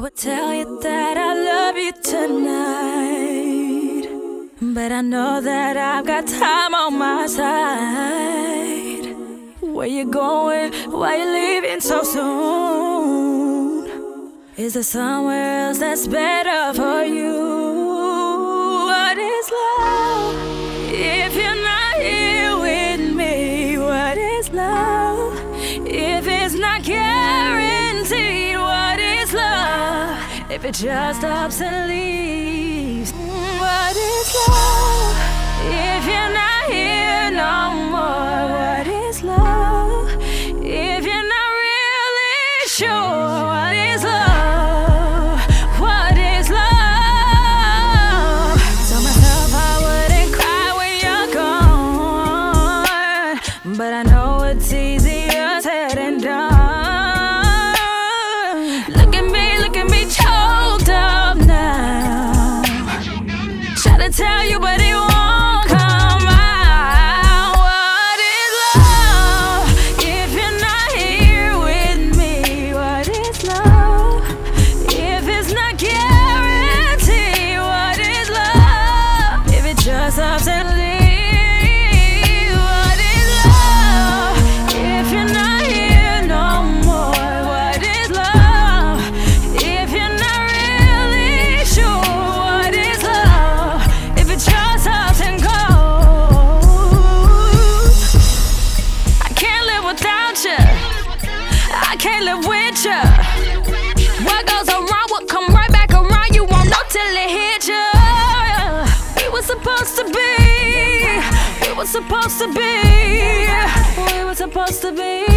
would tell you that I love you tonight, but I know that I've got time on my side. Where you going? Why you leaving so soon? Is there somewhere else that's better for you? What is love if you're not here with me? What is love if it's not guaranteed? What is love if it just stops and leaves? What is love if you're not here no more? What is love if you're not really sure? What is love? What is love? Told myself I wouldn't cry when you're gone, but I know it's easier said than done. Look at me choked up now. Try to tell you, but it won't come out. What is love if you're not here with me? What is love if it's not guaranteed? What is love if it just ups and leaves? What is love if you're not here no more? What is love if you're not really sure? What is love if it just ups and goes? I can't live without you. I can't live with you. What goes around will come right back around. You won't know till it hit you. We were supposed to be. We were supposed to be. We were supposed to be.